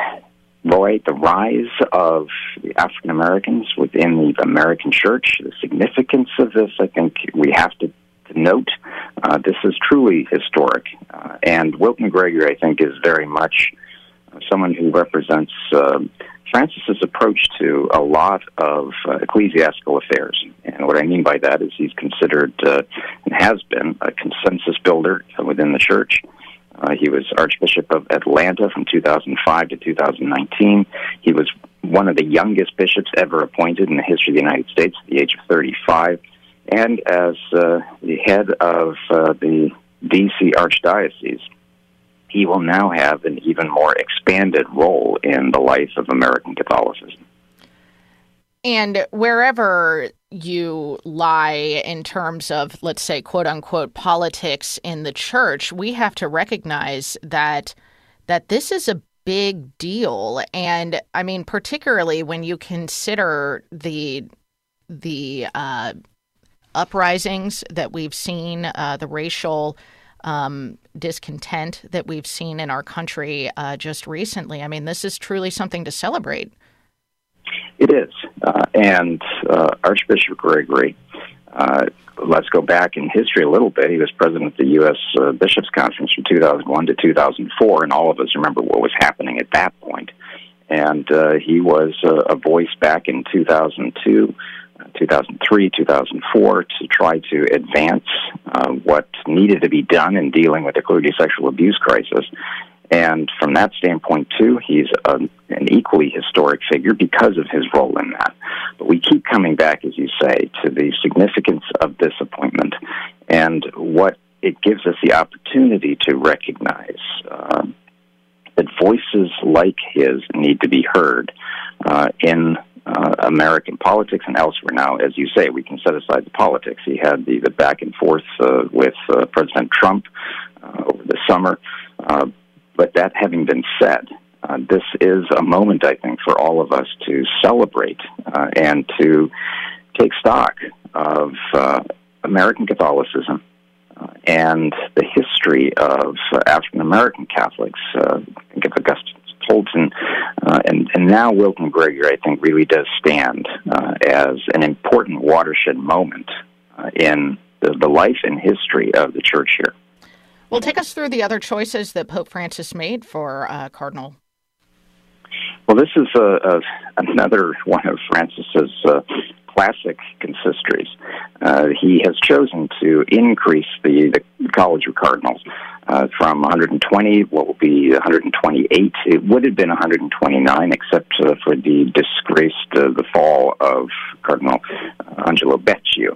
rise of the African Americans within the American Church. The significance of this, I think, we have to note. This is truly historic. And Wilton Gregory, I think, is very much someone who represents Francis's approach to a lot of ecclesiastical affairs. And what I mean by that is he's considered and has been a consensus builder within the church. He was Archbishop of Atlanta from 2005 to 2019. He was one of the youngest bishops ever appointed in the history of the United States at the age of 35. And as the head of the D.C. Archdiocese, he will now have an even more expanded role in the life of American Catholicism. And wherever you lie in terms of, let's say, quote-unquote, politics in the church, we have to recognize that this is a big deal. And I mean, particularly when you consider the uprisings that we've seen, the racial discontent that we've seen in our country just recently. I mean, this is truly something to celebrate. It is. And Archbishop Gregory, let's go back in history a little bit. He was president of the U.S. Bishops' Conference from 2001 to 2004, and all of us remember what was happening at that point. And he was a voice back in 2002, 2003, 2004 to try to advance what needed to be done in dealing with the clergy sexual abuse crisis. And from that standpoint, too, he's an equally historic figure because of his role in that. But we keep coming back, as you say, to the significance of this appointment and what it gives us the opportunity to recognize that voices like his need to be heard in American politics and elsewhere. Now, as you say, we can set aside the politics. He had the back and forth with President Trump over the summer. But that having been said, this is a moment, I think, for all of us to celebrate and to take stock of American Catholicism and the history of African-American Catholics. Think of Augustus Tolton, and now Wilton Gregory, I think, really does stand as an important watershed moment in the life and history of the Church here. Well, take us through the other choices that Pope Francis made for Cardinal. Well, this is another one of Francis's classic consistories. He has chosen to increase the College of Cardinals from 120, what will be 128. It would have been 129, except for the disgraced, the fall of Cardinal Angelo Becciu.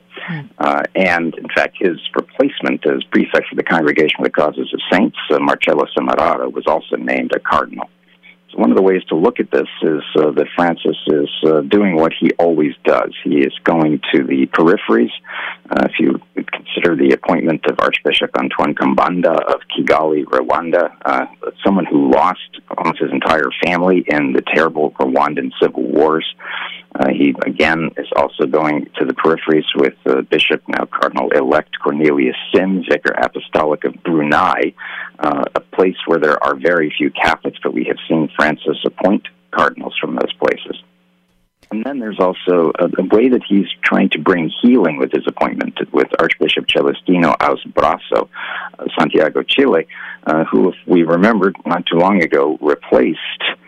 And, in fact, his replacement as prefect for the Congregation of the Causes of Saints, Marcello Semeraro, was also named a cardinal. So one of the ways to look at this is that Francis is doing what he always does. He is going to the peripheries. If you consider the appointment of Archbishop Antoine Kambanda of Kigali, Rwanda, someone who lost almost his entire family in the terrible Rwandan civil wars. He, again, is also going to the peripheries with Bishop, now Cardinal-elect Cornelius Sim, Vicar Apostolic of Brunei, a place where there are very few Catholics, but we have seen Francis appoint cardinals from those places. And then there's also a way that he's trying to bring healing with his appointment with Archbishop Celestino Aus Brasso, Santiago, Chile, who, if we remembered not too long ago, replaced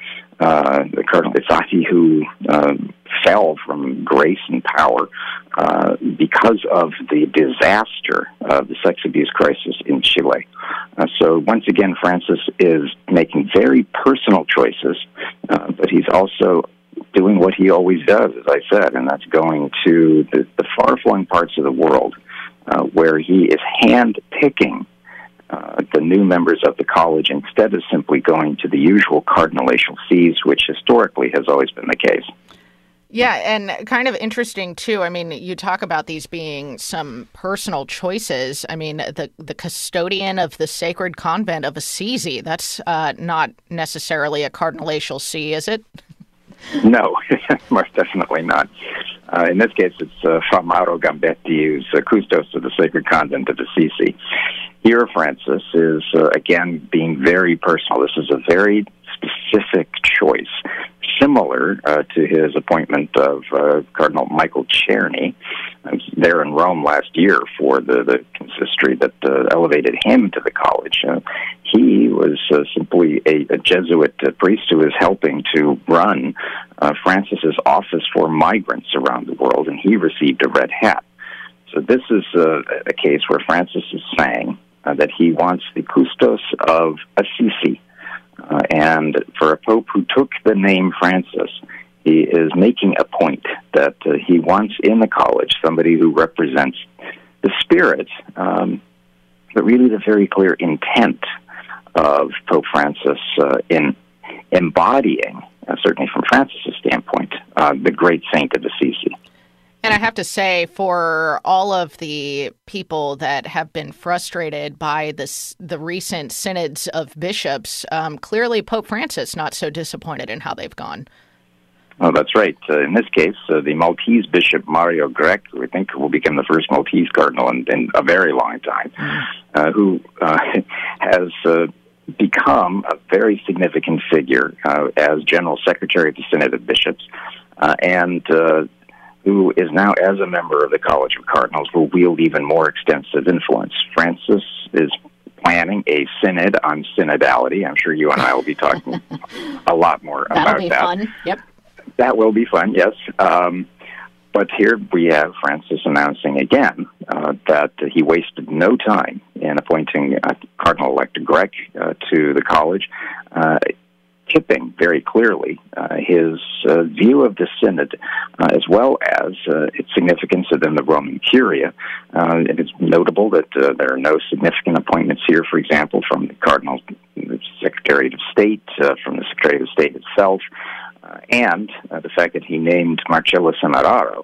the Cardinal Isati, who fell from grace and power because of the disaster of the sex abuse crisis in Chile. So once again, Francis is making very personal choices, but he's also doing what he always does, as I said, and that's going to the far-flung parts of the world where he is hand-picking the new members of the college instead of simply going to the usual cardinalatial sees, which historically has always been the case. Yeah, and kind of interesting, too. I mean, you talk about these being some personal choices. I mean, the custodian of the Sacred Convent of Assisi, that's not necessarily a cardinalatial see, is it? No, most definitely not. In this case, it's Fra Mauro Gambetti, who's custos of the Sacred Convent of Assisi. Here, Francis is, again, being very personal. This is a very specific choice, similar to his appointment of Cardinal Michael Czerny. I was there in Rome last year for the consistory that elevated him to the college. He was simply a Jesuit priest who was helping to run Francis's office for migrants around the world, and he received a red hat. So this is a case where Francis is saying that he wants the custos of Assisi. And for a pope who took the name Francis, he is making a point that he wants in the college somebody who represents the spirit, but really the very clear intent of Pope Francis in embodying, certainly from Francis's standpoint, the great saint of Assisi. And I have to say, for all of the people that have been frustrated by the recent synods of bishops, clearly Pope Francis not so disappointed in how they've gone. Oh, that's right. In this case, the Maltese Bishop Mario Grech, who I think will become the first Maltese cardinal in a very long time, who has become a very significant figure as General Secretary of the Synod of Bishops, and who is now, as a member of the College of Cardinals, will wield even more extensive influence. Francis is planning a synod on synodality. I'm sure you and I will be talking a lot more about that. That'll be fun. Yep. That will be fun, yes. But here we have Francis announcing again that he wasted no time in appointing Cardinal-elect Grech to the college, tipping very clearly his view of the synod, as well as its significance within the Roman Curia. It is notable that there are no significant appointments here, for example, from the Cardinal Secretary of State, from the Secretary of State itself, and the fact that he named Marcello Semeraro,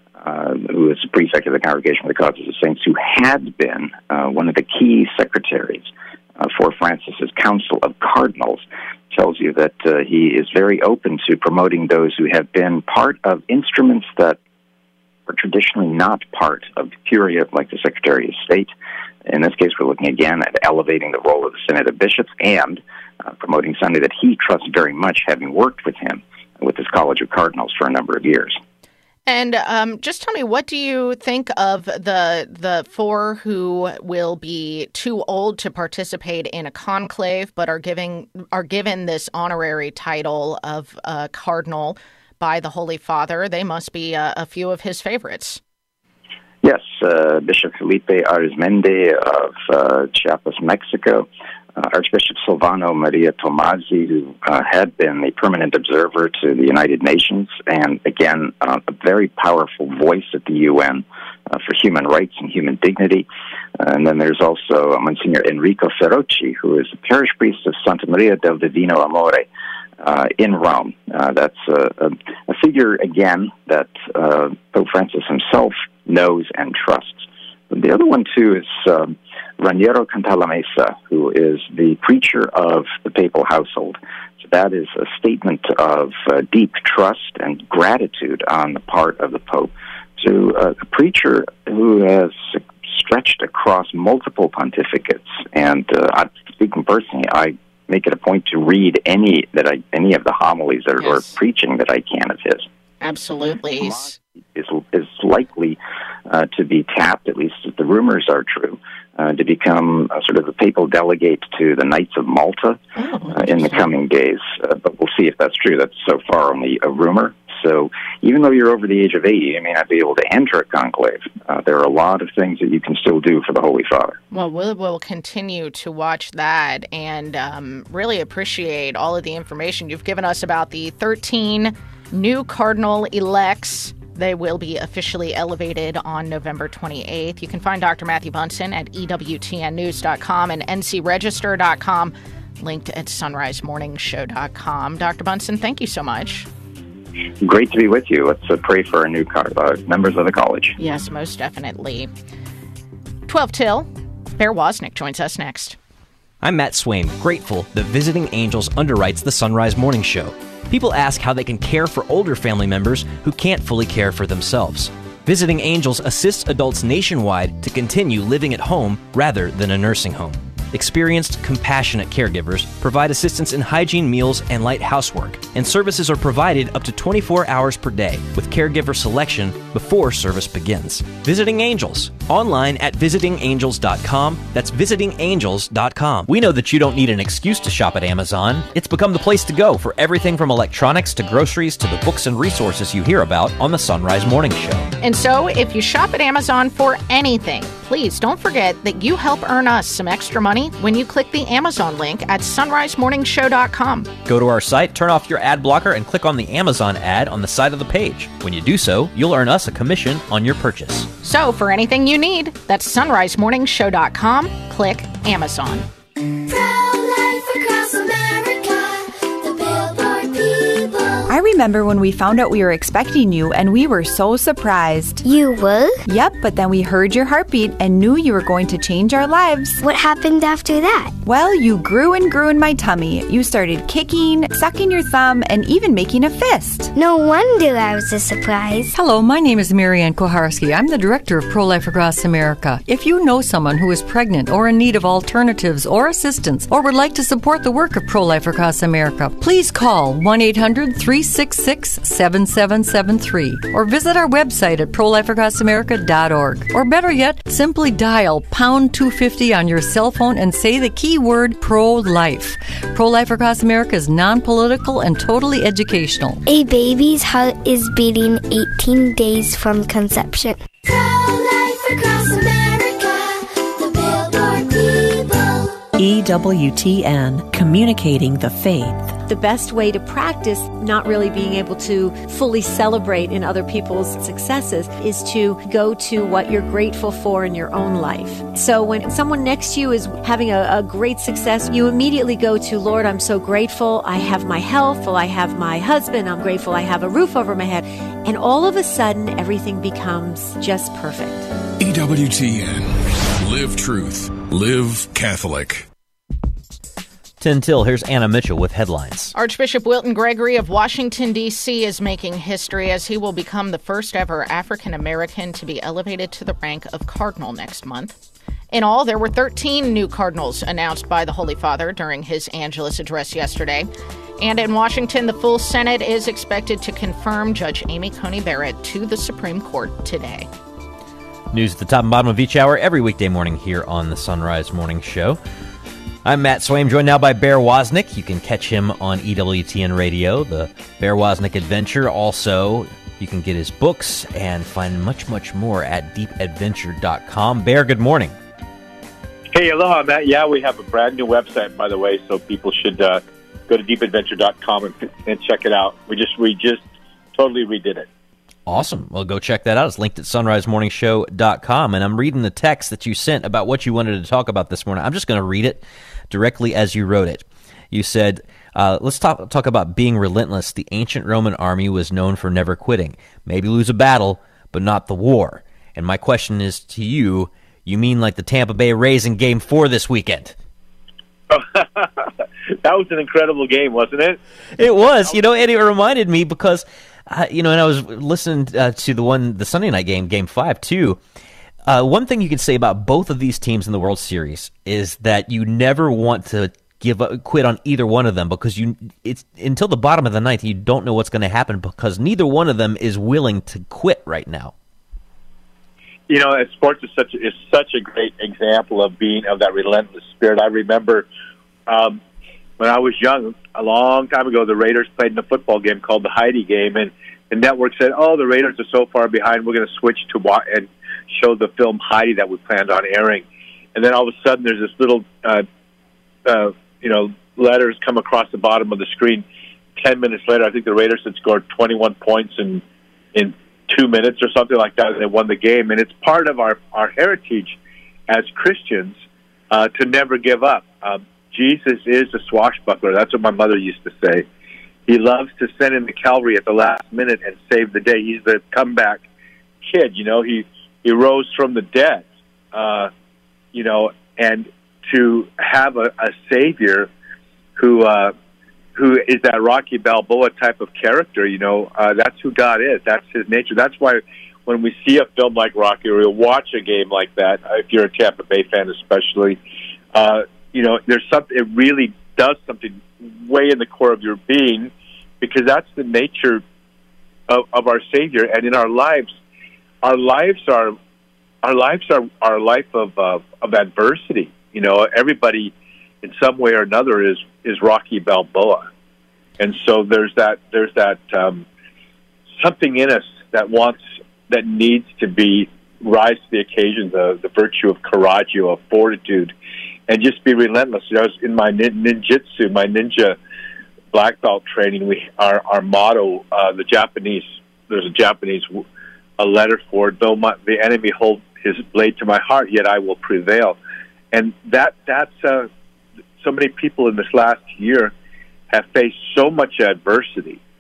who is the prefect of the Congregation for the Cause of the Saints, who had been one of the key secretaries for Francis's Council of Cardinals, tells you that he is very open to promoting those who have been part of instruments that are traditionally not part of the Curia, like the Secretary of State. In this case, we're looking again at elevating the role of the Synod of Bishops and promoting somebody that he trusts very much, having worked with him with his College of Cardinals for a number of years. And just tell me, what do you think of the four who will be too old to participate in a conclave, but are given this honorary title of cardinal by the Holy Father? They must be a few of his favorites. Yes, Bishop Felipe Arizmendi of Chiapas, Mexico. Archbishop Silvano Maria Tomasi, who had been the permanent observer to the United Nations, and again, a very powerful voice at the UN for human rights and human dignity. And then there's also Monsignor Enrico Ferrocci, who is the parish priest of Santa Maria del Divino Amore in Rome. That's a figure, again, that Pope Francis himself knows and trusts. The other one, too, is Raniero Cantalamessa, who is the preacher of the papal household. So that is a statement of deep trust and gratitude on the part of the Pope to a preacher who has stretched across multiple pontificates. And speaking personally, I make it a point to read any of the homilies or preaching that I can of his. Absolutely. Is likely to be tapped, at least if the rumors are true, to become sort of a papal delegate to the Knights of Malta in the coming days. But we'll see if that's true. That's so far only a rumor. So even though you're over the age of 80, you may not be able to enter a conclave. There are a lot of things that you can still do for the Holy Father. Well, we'll continue to watch that and really appreciate all of the information you've given us about the 13 new cardinal elects. They will be officially elevated on November 28th. You can find Dr. Matthew Bunson at EWTNnews.com and NCRegister.com, linked at SunriseMorningshow.com. Dr. Bunson, thank you so much. Great to be with you. Let's pray for our new members of the college. Yes, most definitely. 12 till. Bear Wozniak joins us next. I'm Matt Swaim, grateful that Visiting Angels underwrites the Sunrise Morning Show. People ask how they can care for older family members who can't fully care for themselves. Visiting Angels assists adults nationwide to continue living at home rather than a nursing home. Experienced, compassionate caregivers provide assistance in hygiene, meals, and light housework, and services are provided up to 24 hours per day with caregiver selection before service begins. Visiting Angels, online at visitingangels.com. That's visitingangels.com. We know that you don't need an excuse to shop at Amazon. It's become the place to go for everything from electronics to groceries to the books and resources you hear about on the Sunrise Morning Show. And so, if you shop at Amazon for anything, please don't forget that you help earn us some extra money when you click the Amazon link at sunrisemorningshow.com. Go to our site, turn off your ad blocker, and click on the Amazon ad on the side of the page. When you do so, you'll earn us a commission on your purchase. So, for anything you need, that's sunrisemorningshow.com. Click Amazon. Pro-life across America, the Billboard people. I remember when we found out we were expecting you, and we were so surprised. You were? Yep, but then we heard your heartbeat and knew you were going to change our lives. What happened after that? Well, you grew and grew in my tummy. You started kicking, sucking your thumb, and even making a fist. No wonder I was a surprise. Hello, my name is Marianne Koharski. I'm the director of Pro-Life Across America. If you know someone who is pregnant or in need of alternatives or assistance or would like to support the work of Pro-Life Across America, please call 1-800-366-7773 or visit our website at prolifeacrossamerica.org. Or better yet, simply dial pound 250 on your cell phone and say the keyword pro-life. Pro-Life Across America is non-political and totally educational. A baby's heart is beating 18 days from conception. Pro-life across America, the Billboard people. EWTN, communicating the faith. The best way to practice not really being able to fully celebrate in other people's successes is to go to what you're grateful for in your own life. So when someone next to you is having a great success, you immediately go to, Lord, I'm so grateful. I have my health. I have my husband. I'm grateful I have a roof over my head. And all of a sudden, everything becomes just perfect. EWTN. Live truth. Live Catholic. 10 till, here's Anna Mitchell with headlines. Archbishop Wilton Gregory of Washington, D.C. is making history as he will become the first ever African American to be elevated to the rank of cardinal next month. In all, there were 13 new cardinals announced by the Holy Father during his Angelus address yesterday. And in Washington, the full Senate is expected to confirm Judge Amy Coney Barrett to the Supreme Court today. News at the top and bottom of each hour every weekday morning here on the Sunrise Morning Show. I'm Matt Swaim, joined now by Bear Wozniak. You can catch him on EWTN Radio, the Bear Wozniak Adventure. Also, you can get his books and find much, much more at deepadventure.com. Bear, good morning. Hey, aloha, Matt. Yeah, we have a brand new website, by the way, so people should go to deepadventure.com and check it out. We just totally redid it. Awesome. Well, go check that out. It's linked at sunrisemorningshow.com. And I'm reading the text that you sent about what you wanted to talk about this morning. I'm just going to read it directly as you wrote it. You said, let's talk about being relentless. The ancient Roman army was known for never quitting. Maybe lose a battle, but not the war. And my question is to you, you mean like the Tampa Bay Rays in Game 4 this weekend? That was an incredible game, wasn't it? It was. And it reminded me because... and I was listening to the Sunday night game, Game 5, too. One thing you can say about both of these teams in the World Series is that you never want to quit on either one of them because it's until the bottom of the ninth, you don't know what's going to happen because neither one of them is willing to quit right now. Sports is such a great example of that relentless spirit. I remember when I was young, a long time ago, the Raiders played in a football game called the Heidi game, and the network said, the Raiders are so far behind, we're going to switch to and show the film Heidi that we planned on airing. And then all of a sudden, there's this little, letters come across the bottom of the screen. 10 minutes later, I think the Raiders had scored 21 points in 2 minutes or something like that, and they won the game. And it's part of our heritage as Christians to never give up. Jesus is a swashbuckler. That's what my mother used to say. He loves to send in the cavalry at the last minute and save the day. He's the comeback kid. He rose from the dead. And to have a savior who is that Rocky Balboa type of character. That's who God is. That's His nature. That's why when we see a film like Rocky or we watch a game like that, if you're a Tampa Bay fan especially. There's something. It really does something way in the core of your being, because that's the nature of our Savior. And in our lives are a life of adversity. Everybody in some way or another is Rocky Balboa, and so there's that something in us that needs to be rise to the occasion, the virtue of coraggio, of fortitude. And just be relentless. I was in my ninjutsu, my ninja black belt training. Our motto, there's a Japanese letter for it. Though the enemy hold his blade to my heart, yet I will prevail. And that's so many people in this last year have faced so much adversity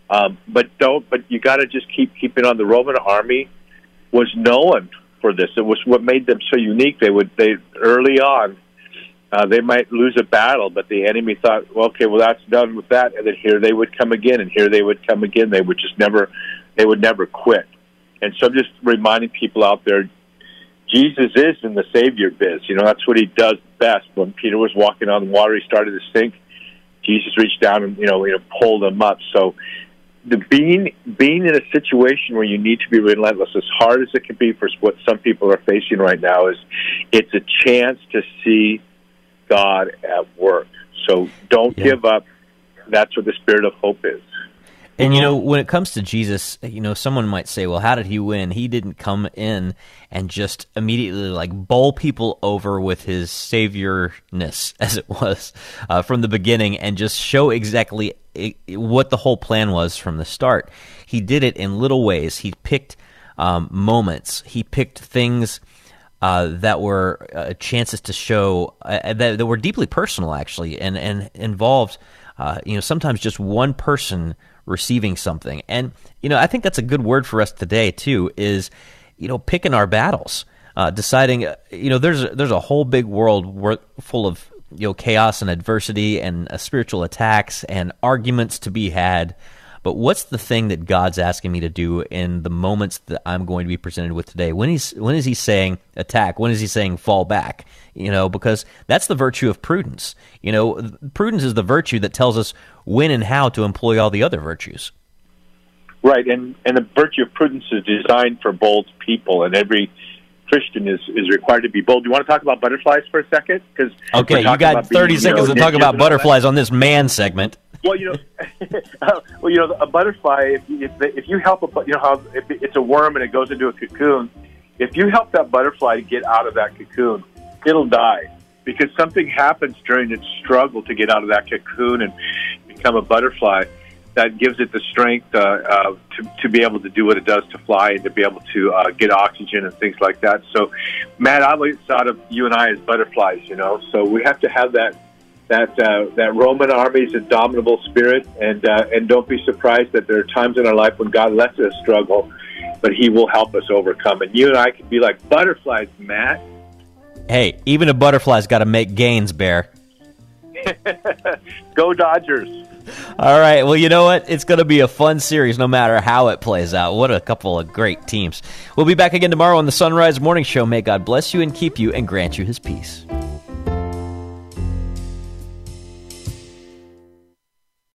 But you got to just keep it on. The Roman army was known for this. It was what made them so unique. They early on, they might lose a battle, but the enemy thought, well, okay, well, that's done with that. And then here they would come again, and here they would come again. They would never quit. And so I'm just reminding people out there, Jesus is in the Savior biz. That's what he does best. When Peter was walking on the water, he started to sink. Jesus reached down and, pulled him up. So being in a situation where you need to be relentless, as hard as it can be for what some people are facing right now, it's a chance to see God at work. So don't give up. That's what the spirit of hope is. And, when it comes to Jesus, someone might say, well, how did he win? He didn't come in and just immediately bowl people over with his saviorness, as it was, from the beginning, and just show exactly what the whole plan was from the start. He did it in little ways. He picked moments. He picked things that were chances to show that were deeply personal, actually, and involved, sometimes just one person receiving something. And, I think that's a good word for us today, too, is, picking our battles, deciding, there's a whole big world full of, chaos and adversity and spiritual attacks and arguments to be had. But what's the thing that God's asking me to do in the moments that I'm going to be presented with today? When is he saying attack? When is he saying fall back? Because that's the virtue of prudence. Prudence is the virtue that tells us when and how to employ all the other virtues. Right, and the virtue of prudence is designed for bold people, and every Christian is required to be bold. Do you want to talk about butterflies for a second? Okay, you got 30 seconds to talk about butterflies on this man segment. Well, a butterfly. If you help how it's a worm and it goes into a cocoon. If you help that butterfly get out of that cocoon, it'll die because something happens during its struggle to get out of that cocoon and become a butterfly. That gives it the strength to be able to do what it does to fly and to be able to get oxygen and things like that. So, Matt, I always thought of you and I as butterflies. So we have to have that Roman army's indomitable spirit, and don't be surprised that there are times in our life when God lets us struggle, but He will help us overcome. And you and I can be like butterflies, Matt. Hey, even a butterfly's got to make gains, Bear. Go Dodgers. All right, well, you know what? It's going to be a fun series no matter how it plays out. What a couple of great teams. We'll be back again tomorrow on the Sunrise Morning Show. May God bless you and keep you and grant you His peace.